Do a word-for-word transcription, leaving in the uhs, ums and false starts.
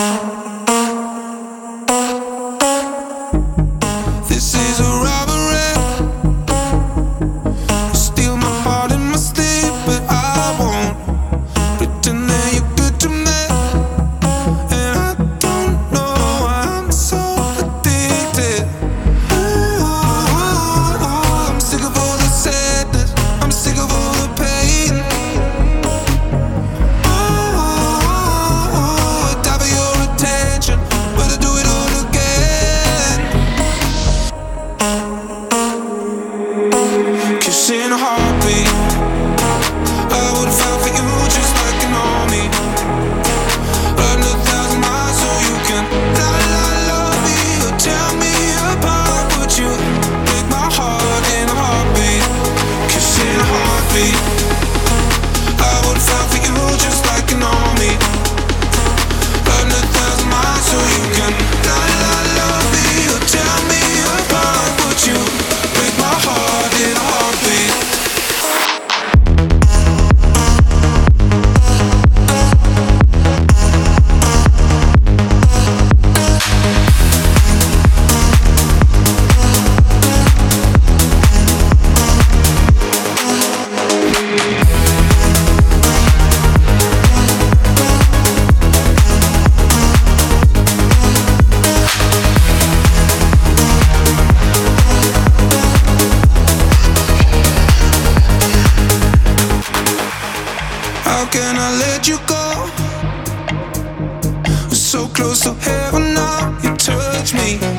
This is a robbery. You steal my heart in my sleep, but I won't pretend that you're good to me. And I don't know why I'm so addicted. Ooh, I'm sick of all the sadness, I'm sick of all the pain. Ooh, I die for your attention, but I do it all again. Kiss in a heartbeat, I would fight for you just like an army. Run a thousand miles so you can la la love me or tear me apart. Would you break my heart in a heartbeat? Kiss in a heartbeat, I would fight for you just like an army. Run a thousand miles so you can la la love me or tear me apart. Would you break my heart in a heartbeat? How can I let you go? We're so close to heaven now, you touch me.